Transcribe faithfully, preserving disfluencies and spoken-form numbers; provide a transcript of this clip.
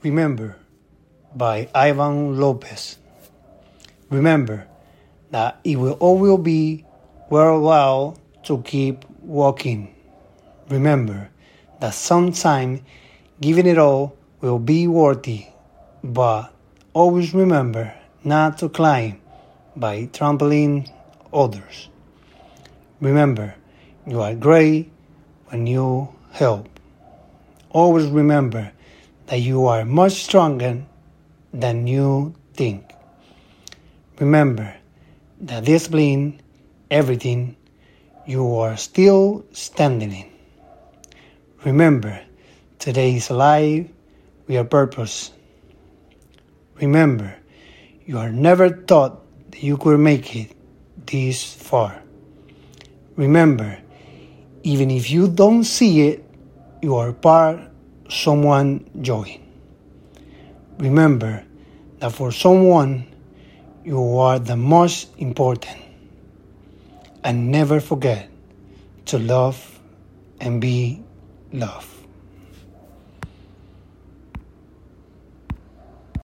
Remember by Ivan Lopez. Remember that it will always be worthwhile to keep walking. Remember that sometime giving it all will be worthy, but always remember not to climb by trampling others. Remember, you are great when you help. Always remember that you are much stronger than you think. Remember that discipline everything you are still standing in. Remember, today is alive with a purpose. Remember, you are never thought that you could make it this far. Remember, even if you don't see it, you are part of someone joy. Remember that for someone, you are the most important. And never forget to love and be loved.